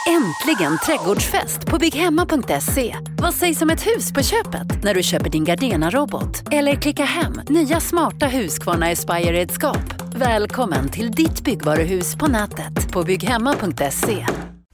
Äntligen trädgårdsfest på bygghemma.se. Vad sägs om ett hus på köpet när du köper din Gardena-robot? Eller klicka hem nya smarta Husqvarna Aspire-redskap. Välkommen till ditt byggvaruhus på nätet på bygghemma.se.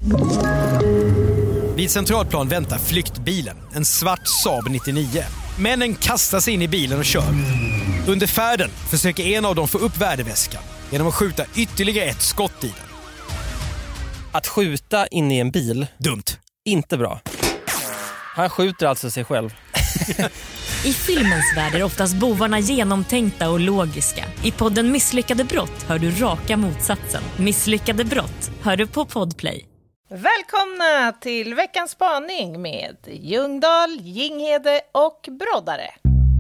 Vid Centralplan väntar flyktbilen, en svart Saab 99. Männen kastar sig in i bilen och kör. Under färden försöker en av dem få upp värdeväskan genom att skjuta ytterligare ett skott i den. Att skjuta in i en bil, dumt. Inte bra. Han skjuter alltså sig själv. I filmens värld är oftast bovarna genomtänkta och logiska. I podden Misslyckade brott hör du raka motsatsen. Misslyckade brott hör du på Podplay. Välkomna till veckans spaning med Ljungdahl, Ginghede och Broddare.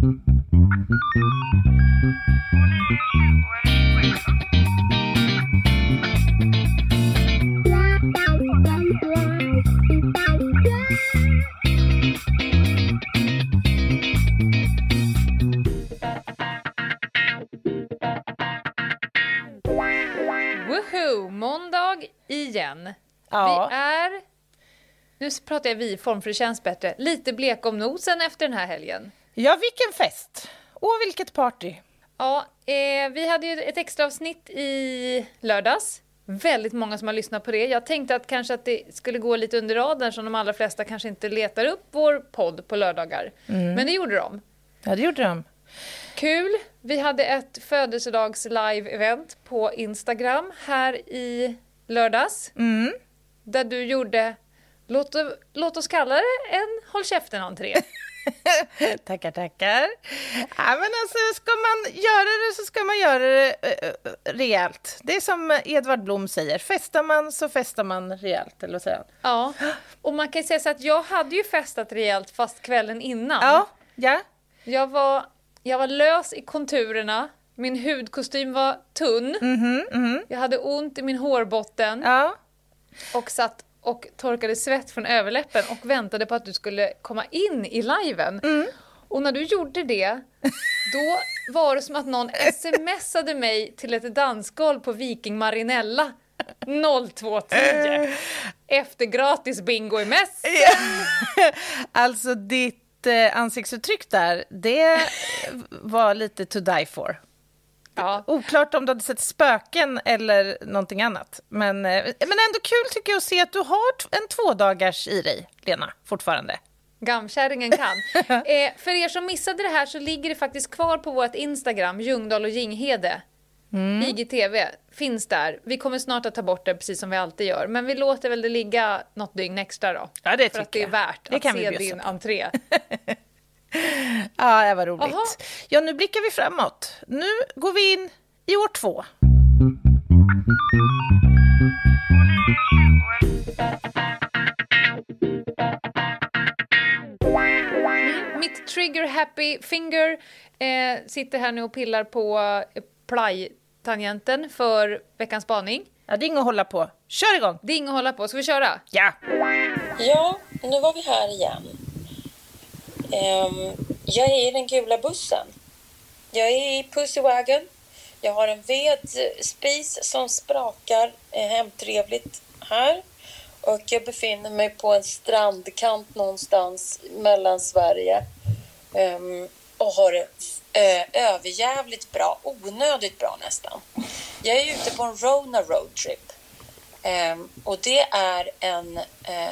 Woho! Måndag igen. Ja. Vi är, nu pratar jag vi-form för det känns bättre, lite blek om nosen efter den här helgen. Ja, vilken fest! Och vilket party! Ja, vi hade ju ett extra avsnitt i lördags. Väldigt många som har lyssnat på det. Jag tänkte att kanske att det skulle gå lite under radarn som de allra flesta kanske inte letar upp vår podd på lördagar. Men det gjorde de. Ja, det gjorde de. Kul! Vi hade ett födelsedags-live-event på Instagram här i lördags. Där du gjorde, låt oss kalla det en håll käften-entré. Tackar. Ja, men alltså, ska man göra det så ska man göra det rejält. Det är som Edvard Blom säger, festar man så festar man rejält, eller vad säger han? Ja, och man kan säga så att jag hade ju festat rejält fast kvällen innan. Ja. Jag var lös i konturerna, min hudkostym var tunn, jag hade ont i min hårbotten och satt och torkade svett från överläppen och väntade på att du skulle komma in i liven. Och när du gjorde det, då var det som att någon smsade mig till ett dansgolv på Viking Marinella 02:10 efter gratis bingo i mäss. Alltså ditt ansiktsuttryck där, det var lite to die for. Ja. Oklart om du hade sett spöken eller någonting annat. Men ändå kul tycker jag att se att du har en 2 dagars i dig, Lena, fortfarande. Gamkärringen kan. För er som missade det här så ligger det faktiskt kvar på vårt Instagram, Ljungdahl och Ginghede. IGTV finns där. Vi kommer snart att ta bort det precis som vi alltid gör. Men vi låter väl det ligga något dygn extra då. Ja, det för att det är värt det att se din entré. Ja, det var roligt. Aha. Ja, nu blickar vi framåt. Nu går vi in i år 2. Mitt trigger happy finger sitter här nu och pillar på play-tangenten för veckans spaning. Ja, det är inget att hålla på. Kör igång! Det är inget att hålla på. Ska vi köra? Ja! Ja, nu var vi här igen. Jag är i den gula bussen. Jag är i Pussywagon. Jag har en vedspis som sprakar hemtrevligt här. Och jag befinner mig på en strandkant någonstans mellan Sverige. Och har det överjävligt bra, onödigt bra nästan. Jag är ute på en Rona roadtrip. Och det är en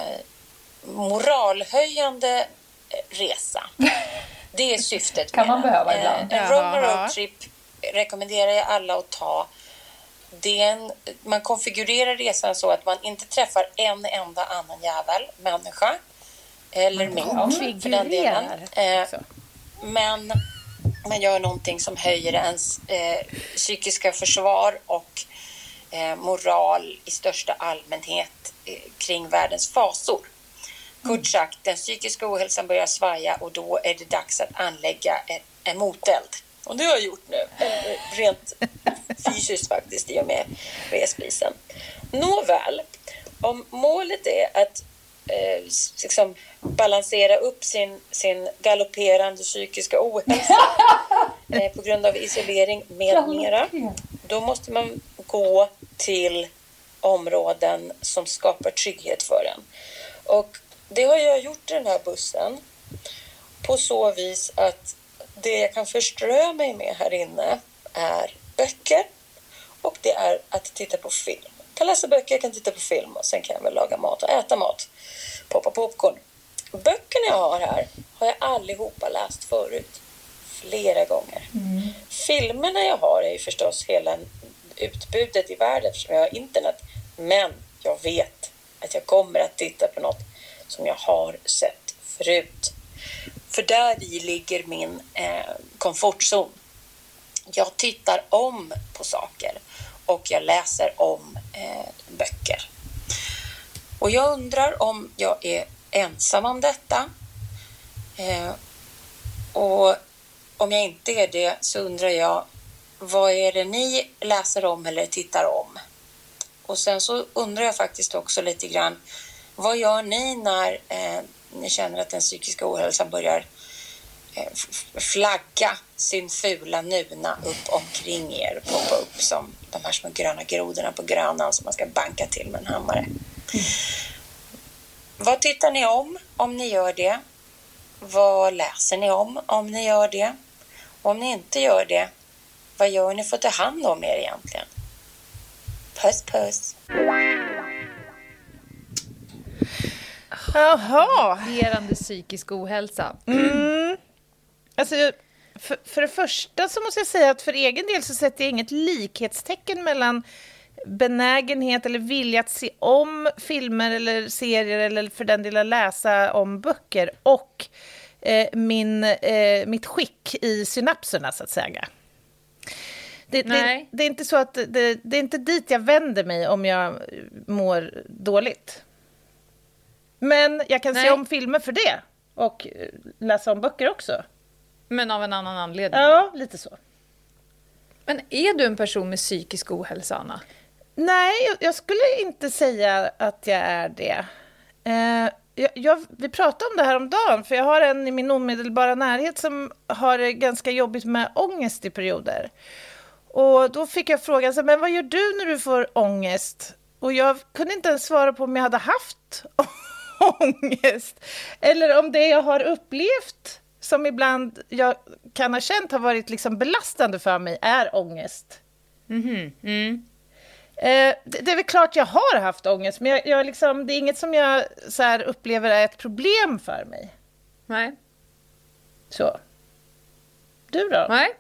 moralhöjande resa. Det är syftet kan man med behöva ibland. En Rona roadtrip rekommenderar jag alla att ta. Man konfigurerar resan så att man inte träffar en enda annan människa eller mink för den delen. Men man gör någonting som höjer ens psykiska försvar och moral i största allmänhet kring världens fasor. Kort sagt, den psykiska ohälsan börjar svaja och då är det dags att anlägga en moteld. Och det har jag gjort nu, rent fysiskt faktiskt, i och med respisen. Nåväl, om målet är att liksom balansera upp sin galopperande psykiska ohälsa på grund av isolering med mera, då måste man gå till områden som skapar trygghet för en. Och det har jag gjort i den här bussen på så vis att det jag kan förströ mig med här inne är böcker och det är att titta på film. Jag kan läsa böcker, jag kan titta på film och sen kan jag väl laga mat och äta mat. Poppa popcorn. Böckerna jag har här har jag allihopa läst förut. Flera gånger. Filmerna jag har är ju förstås hela utbudet i världen eftersom jag har internet. Men jag vet att jag kommer att titta på något som jag har sett förut. För där i ligger min komfortzon. Jag tittar om på saker och jag läser om böcker. Och jag undrar om jag är ensam om detta. Och om jag inte är det så undrar jag, vad är det ni läser om eller tittar om? Och sen så undrar jag faktiskt också lite grann, vad gör ni när ni känner att den psykiska ohälsan börjar flagga sin fula nuna upp omkring er, poppa upp som de här små gröna grodorna på grönan som man ska banka till med en hammare. Vad tittar ni om ni gör det? Vad läser ni om ni gör det? Om ni inte gör det, vad gör ni för att ta hand om er egentligen? Puss, puss. Jaha. Gerande psykisk ohälsa. Alltså, för det första så måste jag säga att för egen del så sätter jag inget likhetstecken mellan benägenhet eller vilja att se om filmer eller serier eller för den delen läsa om böcker och mitt skick i synapserna så att säga. Det är inte så att det är inte dit jag vänder mig om jag mår dåligt. Men jag kan se om filmer för det och läsa om böcker också. Men av en annan anledning. Ja, lite så. Men är du en person med psykisk ohälsa, Anna? Nej, jag skulle inte säga att jag är det. Vi pratade om det här om dagen, för jag har en i min omedelbara närhet som har det ganska jobbigt med ångest i perioder. Och då fick jag frågan, men vad gör du när du får ångest? Och jag kunde inte ens svara på om jag hade haft ångest. Eller om det jag har upplevt, som ibland jag kan ha känt har varit liksom belastande för mig, är ångest. Det är väl klart jag har haft ångest, men jag liksom, det är inget som jag så här upplever är ett problem för mig. Nej. Så. Du då? Nej.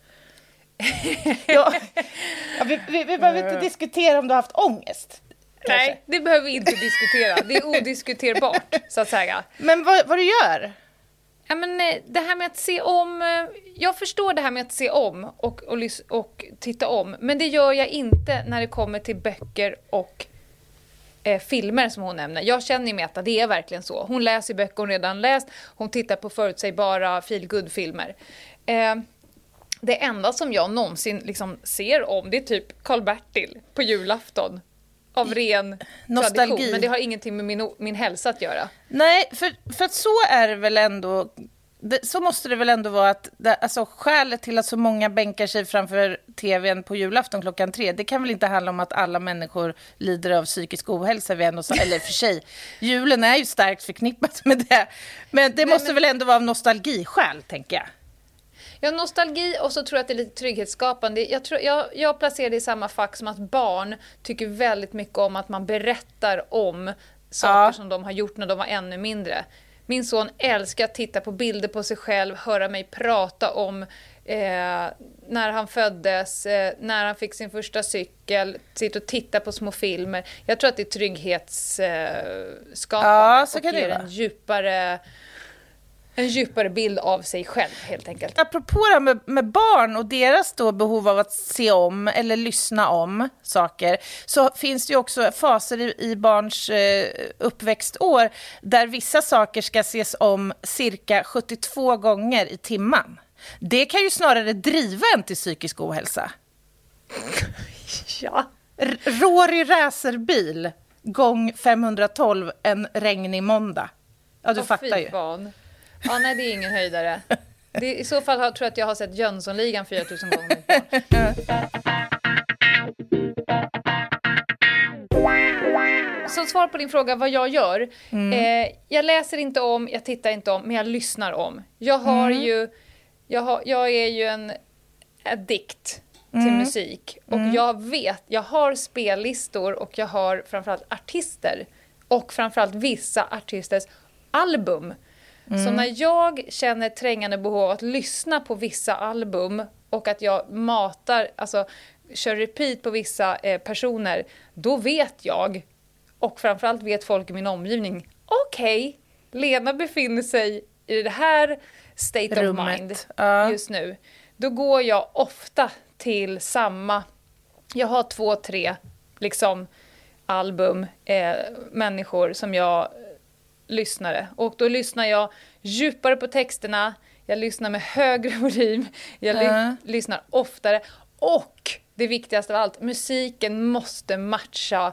Vi behöver inte diskutera om du har haft ångest. Nej, kanske. det behöver vi inte diskutera. Det är odiskuterbart, så att säga. Men vad du gör? Ja, men det här med att se om... Jag förstår det här med att se om och titta om. Men det gör jag inte när det kommer till böcker och filmer som hon nämner. Jag känner med att det är verkligen så. Hon läser böcker hon redan läst. Hon tittar på förutsägbara feel-good-filmer. Det enda som jag någonsin liksom ser om, det är typ Karl-Bertil på julafton. Av ren nostalgi. Tradition. Men det har ingenting med min hälsa att göra. Nej, för att så är det väl ändå... Så måste det väl ändå vara att alltså, skälet till att så många bänkar sig framför tvn på julafton 3:00, det kan väl inte handla om att alla människor lider av psykisk ohälsa eller för sig. Julen är ju starkt förknippat med det. Men det måste väl ändå vara av nostalgiskäl, tänker jag. Ja, nostalgi, och så tror jag att det är lite trygghetsskapande. Jag placerar det i samma fack som att barn tycker väldigt mycket om att man berättar om saker som de har gjort när de var ännu mindre. Min son älskar att titta på bilder på sig själv, höra mig prata om när han föddes, när han fick sin första cykel, sitta och titta på små filmer. Jag tror att det är trygghetsskapande så kan och ger en djupare bild av sig själv, helt enkelt. Apropå det med barn och deras då behov av att se om eller lyssna om saker, så finns det ju också faser i barns uppväxtår där vissa saker ska ses om cirka 72 gånger i timmen. Det kan ju snarare driva en till psykisk ohälsa. Ja. Rory racerbil gång 512 en regnig måndag. Ja, du fattar ju. Fan. Ja, nej, det är ingen höjdare. I så fall tror jag att jag har sett Jönssonligan 4000 gånger. så svar på din fråga vad jag gör. Jag läser inte om, jag tittar inte om, men jag lyssnar om. Jag är ju en addict till musik. Och jag har spellistor och jag har framförallt artister. Och framförallt vissa artisters album. Så när jag känner trängande behov av att lyssna på vissa album och att jag kör repeat på vissa personer, då vet jag, och framförallt vet folk i min omgivning, okej, Lena befinner sig i det här state of mind just nu. Då går jag ofta till samma, jag har 2-3 liksom album, människor som jag lyssnare. Och då lyssnar jag djupare på texterna, jag lyssnar med högre volym, jag lyssnar oftare. Och det viktigaste av allt, musiken måste matcha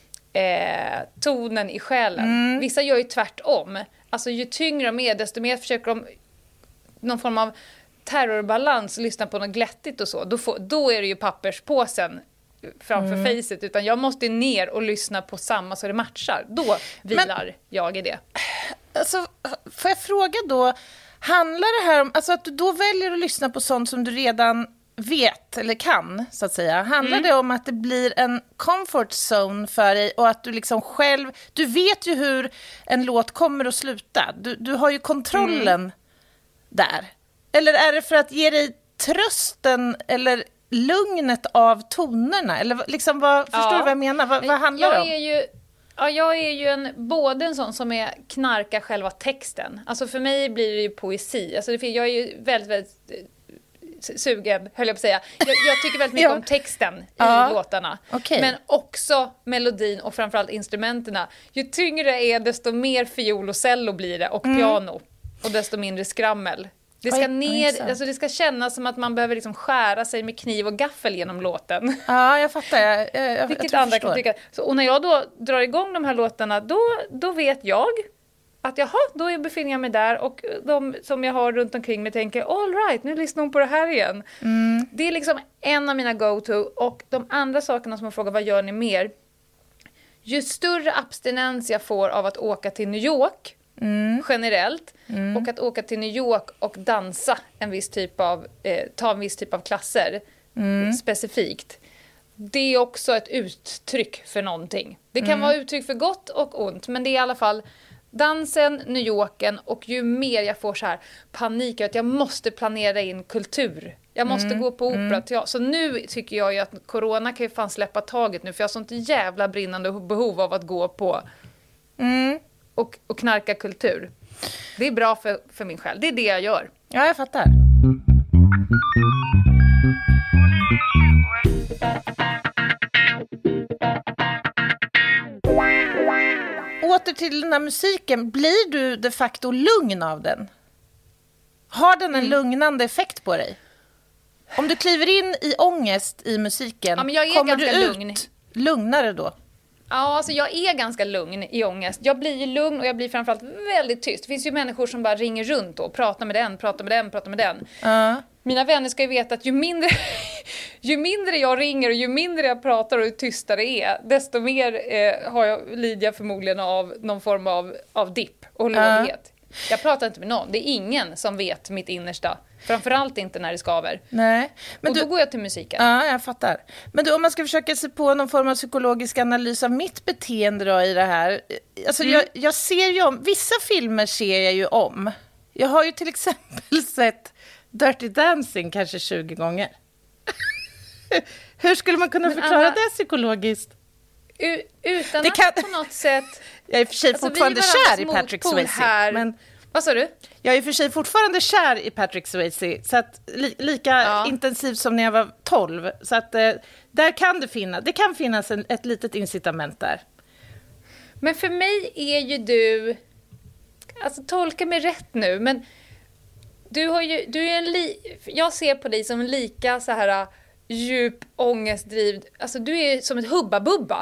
tonen i själen. Vissa gör ju tvärtom. Alltså ju tyngre de är, desto mer försöker de någon form av terrorbalans, lyssna på något glättigt och så. Då är det ju papperspåsen framför facet, utan jag måste ner och lyssna på samma så det matchar. Då vilar jag i det. Alltså, får jag fråga då, handlar det här om alltså att du då väljer att lyssna på sånt som du redan vet eller kan, så att säga? Handlar det om att det blir en comfort zone för dig och att du liksom själv, du vet ju hur en låt kommer att sluta. Du har ju kontrollen där. Eller är det för att ge dig trösten eller lugnet av tonerna? Eller liksom, förstår du vad jag menar? Vad handlar det om? Jag är ju både en sån som knarkar själva texten. Alltså för mig blir det ju poesi. Alltså jag är ju väldigt, väldigt sugen, höll jag på att säga. Jag tycker väldigt mycket om texten i låtarna. Okay. Men också melodin och framförallt instrumenterna. Ju tyngre är, desto mer fiol och cello blir det och piano. Och desto mindre skrammel. Det ska alltså det ska kännas som att man behöver liksom skära sig med kniv och gaffel genom låten. Ja, jag fattar. Vilket andra kan tycka. Och när jag då drar igång de här låtarna, då vet jag att då befinner jag mig där. Och de som jag har runt omkring mig tänker, all right, nu lyssnar hon på det här igen. Det är liksom en av mina go-to. Och de andra sakerna som man frågar, vad gör ni mer? Ju större abstinens jag får av att åka till New York, generellt, och att åka till New York och dansa ta en viss typ av klasser specifikt. Det är också ett uttryck för någonting. Det kan vara uttryck för gott och ont, men det är i alla fall dansen, New Yorken, och ju mer jag får så här panik att jag måste planera in kultur. Jag måste gå på opera. Så nu tycker jag ju att corona kan ju fan släppa taget nu, för jag har sånt jävla brinnande behov av att gå på och knarka kultur. Det är bra för min själ. Det är det jag gör. Ja, jag fattar. Åter till den här musiken. Blir du de facto lugn av den? Har den en lugnande effekt på dig? Om du kliver in i ångest i musiken, men jag är kommer ganska du ut lugn. Lugnare då? Ja, alltså jag är ganska lugn i ångest. Jag blir ju lugn och jag blir framförallt väldigt tyst. Det finns ju människor som bara ringer runt och pratar med den. Mina vänner ska ju veta att ju mindre jag ringer och ju mindre jag pratar och ju tystare det är, desto mer lider jag förmodligen av någon form av dipp och låghet. Jag pratar inte med någon. Det är ingen som vet mitt innersta. Framförallt inte när det skaver. Nej. Men då går jag till musiken. Ja, jag fattar. Men om man ska försöka se på någon form av psykologisk analys av mitt beteende då i det här. Alltså jag ser ju om, vissa filmer ser jag ju om. Jag har ju till exempel sett Dirty Dancing kanske 20 gånger. Hur skulle man kunna förklara det psykologiskt? Utan att på något sätt... Jag är i och för sig fortfarande kär i Patrick Swayze. Men... Vad sa du? Jag är i och för sig fortfarande kär i Patrick Swayze. Så att lika intensivt som när jag var 12. Så att där kan det kan finnas ett litet incitament där. Men för mig är ju du... Alltså tolka mig rätt nu, men... jag ser på dig som en lika så här djup ångestdriv. Alltså du är som ett hubba-bubba.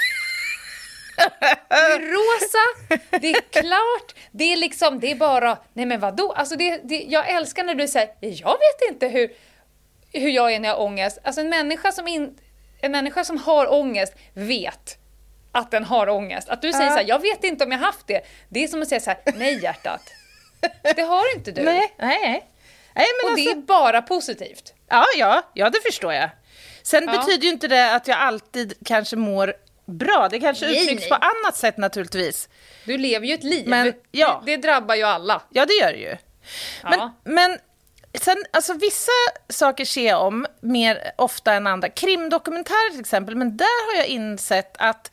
Det är rosa, det är klart, det är liksom, det är bara, nej men vadå? Alltså jag älskar när du säger, jag vet inte hur jag är när jag har ångest. Alltså en människa som har ångest vet att den har ångest. Att du säger så här, jag vet inte om jag haft det. Det är som att säga så här, nej hjärtat. Det har inte du. Nej, men och alltså... det är bara positivt. Ja, det förstår jag. Sen betyder ju inte det att jag alltid kanske mår bra. Det kanske uttrycks på annat sätt naturligtvis. Du lever ju ett liv. Men, det drabbar ju alla. Ja, det gör det ju. Men sen, alltså vissa saker ser jag om mer ofta än andra. Krimdokumentärer till exempel. Men där har jag insett att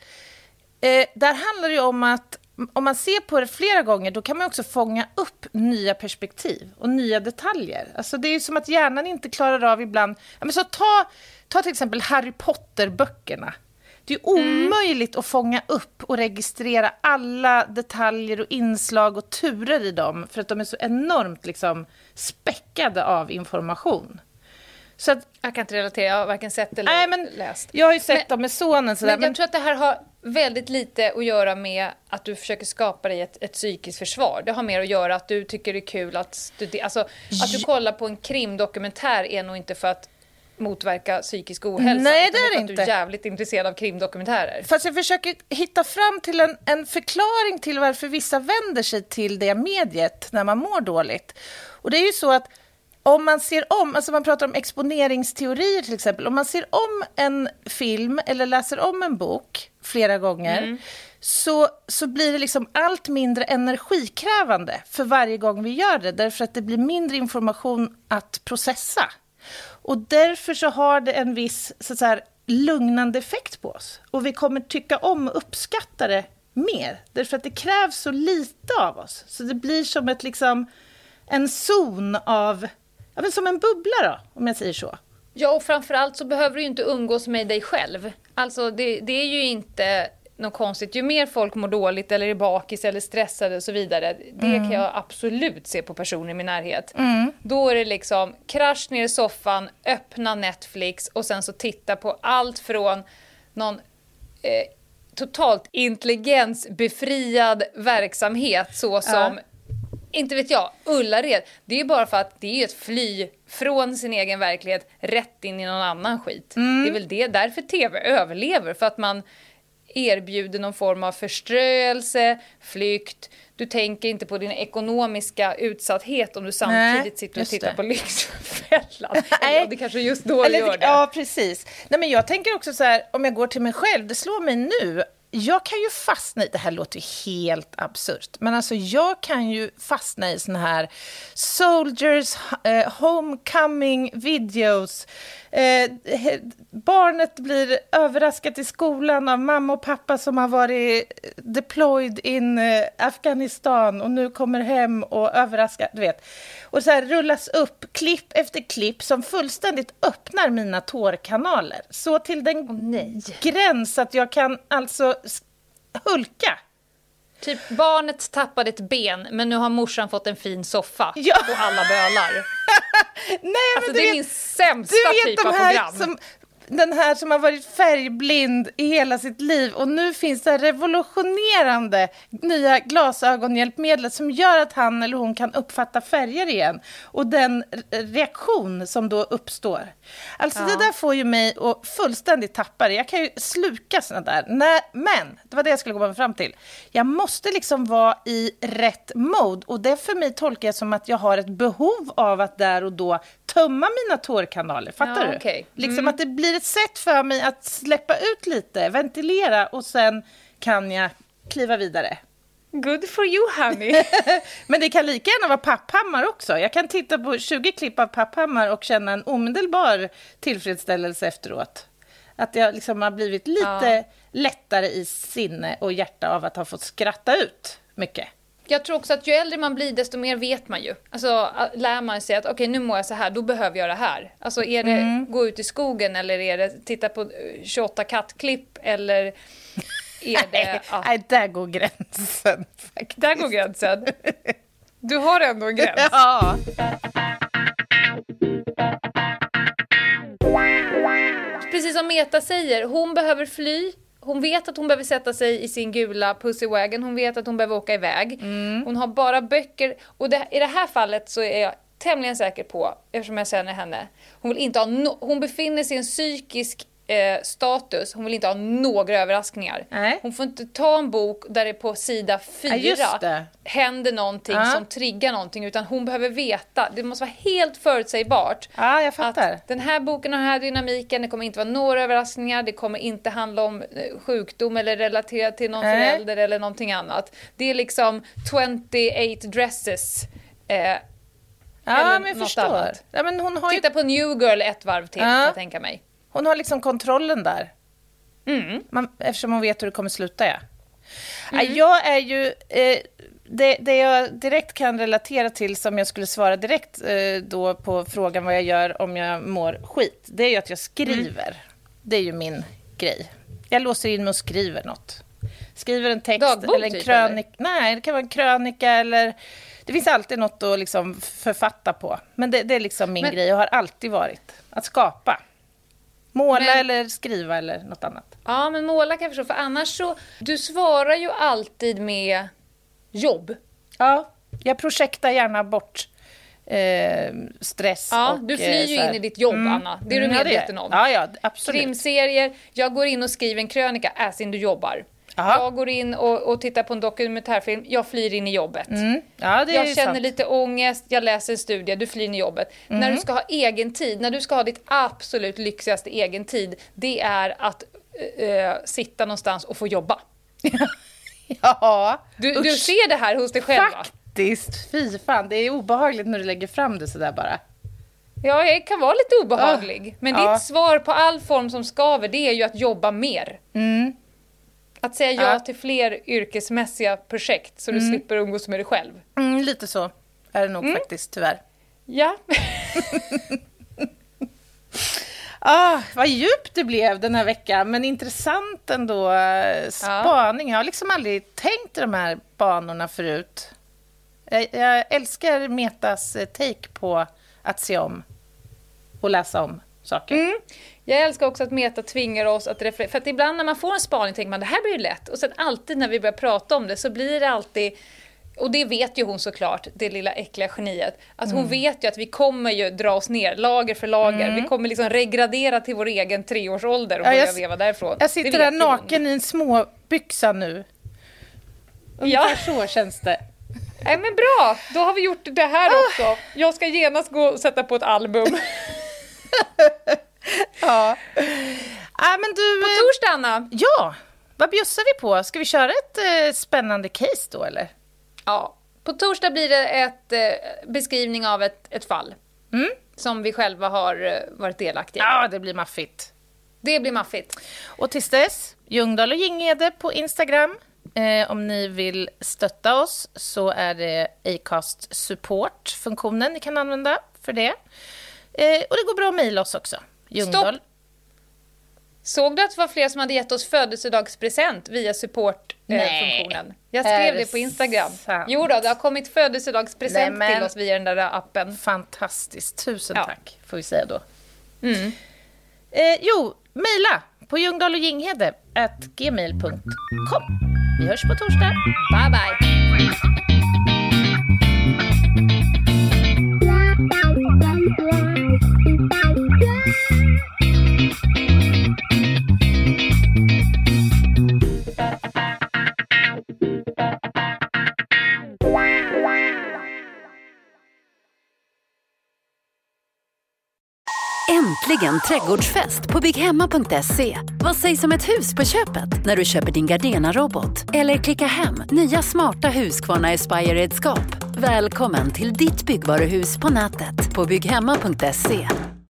där handlar det ju om att om man ser på det flera gånger, då kan man också fånga upp nya perspektiv och nya detaljer. Alltså det är ju som att hjärnan inte klarar av ibland. Ja, men så ta till exempel Harry Potter-böckerna. Det är omöjligt att fånga upp och registrera alla detaljer och inslag och turer i dem, för att de är så enormt liksom späckade av information. Så att, jag kan inte relatera, jag har varken sett eller läst. Jag har ju sett dem med sonen. Men jag tror att det här har väldigt lite att göra med att du försöker skapa dig ett psykiskt försvar. Det har mer att göra att du tycker det är kul att studera. Alltså, att du kollar på en krimdokumentär är nog inte för att motverka psykisk ohälsa. Nej, det är det inte. Du är jävligt intresserad av krimdokumentärer. Fast jag försöker hitta fram till en förklaring till varför vissa vänder sig till det mediet när man mår dåligt. Och det är ju så att om man ser om, alltså man pratar om exponeringsteorier till exempel, om man ser om en film eller läser om en bok flera gånger så blir det liksom allt mindre energikrävande för varje gång vi gör det, därför att det blir mindre information att processa. Och därför så har det en viss så här, lugnande effekt på oss. Och vi kommer tycka om och uppskatta det mer, därför att det krävs så lite av oss. Så det blir som ett liksom en zon av, ja, men som en bubbla då, om jag säger så. Ja, och framförallt så behöver du ju inte umgås med dig själv. Alltså det är ju inte något konstigt. Ju mer folk mår dåligt eller är bakis eller stressade och så vidare, det kan jag absolut se på personer i min närhet. Då är det liksom krasch ner i soffan, öppna Netflix och sen så titta på allt från någon totalt intelligensbefriad verksamhet såsom inte vet jag, Ullared. Det är ju bara för att det är ett fly från sin egen verklighet rätt in i någon annan skit. Det är väl därför tv överlever. För att man erbjuder någon form av förströelse, flykt. Du tänker inte på din ekonomiska utsatthet om du samtidigt sitter och tittar på Lyxfällan. Eller det kanske just då gör det. Ja, precis. Nej, men jag tänker också så här, om jag går till mig själv, det slår mig nu. Jag kan ju fastna i, det här låter ju helt absurt, men alltså jag kan ju fastna i såna här soldiers homecoming videos. Barnet blir överraskat i skolan av mamma och pappa som har varit deployed in Afghanistan och nu kommer hem och överraskar, du vet. Och så här rullas upp klipp efter klipp som fullständigt öppnar mina tårkanaler. Så till den gräns att jag kan alltså hulka. Typ barnet tappade ett ben, men nu har morsan fått en fin soffa och alla bölar. Nej, men alltså, det är min sämsta typ av program. Den här som har varit färgblind i hela sitt liv och nu finns det revolutionerande nya glasögonhjälpmedel som gör att han eller hon kan uppfatta färger igen och den reaktion som då uppstår. Alltså det där får ju mig att fullständigt tappa det. Jag kan ju sluka såna där. Men det var det jag skulle komma fram till. Jag måste liksom vara i rätt mode och det för mig tolkar jag som att jag har ett behov av att där och då tömma mina tårkanaler. Fattar du? Okay. Liksom att det blir ett sätt för mig att släppa ut lite, ventilera och sen kan jag kliva vidare. Good for you, honey. Men det kan lika gärna vara Papphammar också. Jag kan titta på 20 klipp av Papphammar och känna en omedelbar tillfredsställelse efteråt. Att jag liksom har blivit lite lättare i sinne och hjärta av att ha fått skratta ut mycket. Jag tror också att ju äldre man blir, desto mer vet man ju. Alltså lär man sig att okej, nu mår jag så här, då behöver jag det här. Alltså är det gå ut i skogen eller är det titta på 28 kattklipp eller är det... Nej, där går gränsen. Faktiskt. Där går gränsen. Du har ändå en gräns. Ja. Precis som Meta säger, hon behöver fly. Hon vet att hon behöver sätta sig i sin gula Pussywagon. Hon vet att hon behöver åka iväg. Hon har bara böcker. Och i det här fallet så är jag tämligen säker på, eftersom jag känner henne, hon vill inte ha hon befinner sig i en psykisk status. Hon vill inte ha några överraskningar. Nej. Hon får inte ta en bok där det på sida 4 händer någonting som triggar någonting, utan hon behöver veta. Det måste vara helt förutsägbart. Ja, jag fattar. Att den här boken har den här dynamiken, det kommer inte vara några överraskningar, det kommer inte handla om sjukdom eller relaterat till någon förälder eller någonting annat. Det är liksom 28 dresses. Ja, men jag förstår. Ja, men hon har Titta på New Girl ett varv till, kan jag tänka mig. Hon har liksom kontrollen där. Eftersom hon vet hur det kommer sluta, jag är ju... Det jag direkt kan relatera till, som jag skulle svara direkt då på frågan vad jag gör om jag mår skit, det är ju att jag skriver. Det är ju min grej. Jag låser in mig och skriver något. Skriver en text dagbok, eller en krönika. Nej, det kan vara en krönika eller... Det finns alltid något att liksom författa på. Men det är liksom min grej och har alltid varit. Att skapa. Måla eller skriva eller något annat. Ja, men måla kan jag förstå. För annars så... Du svarar ju alltid med jobb. Ja, jag projektar gärna bort stress. Ja, och, du flyr ju in i ditt jobb, Anna. Det är du medveten om. Ja, absolut. Krimserier. Jag går in och skriver en krönika as in du jobbar. Aha. Jag går in och tittar på en dokumentärfilm. Jag flyr in i jobbet. Ja, det är jag känner sant. lite ångest. Jag läser en studie. Du flyr in i jobbet. När du ska ha egen tid. När du ska ha ditt absolut lyxigaste egen tid. Det är att sitta någonstans och få jobba. Ja. Du ser det här hos dig själv, va? Faktiskt. Fy fan. Det är obehagligt när du lägger fram det sådär bara. Ja, jag kan vara lite obehaglig. Men ditt svar på all form som skaver, det är ju att jobba mer. Att säga ja till fler yrkesmässiga projekt så du slipper umgås med dig själv. Lite så är det nog faktiskt, tyvärr. Ja. Vad djupt det blev den här veckan. Men intressant ändå spaning. Jag har liksom aldrig tänkt i de här banorna förut. Jag älskar Metas take på att se om och läsa om saker. Jag älskar också att Meta tvingar oss att referera. För att ibland när man får en spaning tänker man det här blir ju lätt. Och sen alltid när vi börjar prata om det så blir det alltid... Och det vet ju hon såklart, det lilla äckliga geniet. Att hon vet ju att vi kommer ju dra oss ner, lager för lager. Vi kommer liksom regradera till vår egen 3-årsålder och börja veva därifrån. Jag sitter där naken i en små byxa nu. Ungefär så känns det. Nej, men bra, då har vi gjort det här också. Jag ska genast gå och sätta på ett album. Men du... På torsdag, Anna. Ja, vad bjussar vi på? Ska vi köra ett spännande case då, eller? Ja, på torsdag blir det ett beskrivning av ett fall. Som vi själva har varit delaktiga i. Ja, det blir maffigt. Det blir maffigt. Och tills dess, Ljungdahl och Ginghede på Instagram. Om ni vill stötta oss så är det Acast Support-funktionen ni kan använda för det. Och det går bra att mejla oss också. Ljungdahl. Stopp! Såg du att det var fler som hade gett oss födelsedagspresent via support-funktionen? Jag skrev det på Instagram. Jo då, det har kommit födelsedagspresent till oss via den där appen. Fantastiskt. Tusen tack, får vi säga då. Mejla på ljungdahloginghede@gmail.com. Vi hörs på torsdag. Bye bye. Äntligen trädgårdsfest på bygghemma.se. Vad sägs om ett hus på köpet när du köper din Gardena-robot? Eller klicka hem nya smarta Husqvarna Aspire-redskap. Välkommen till ditt byggvaruhus på nätet på bygghemma.se.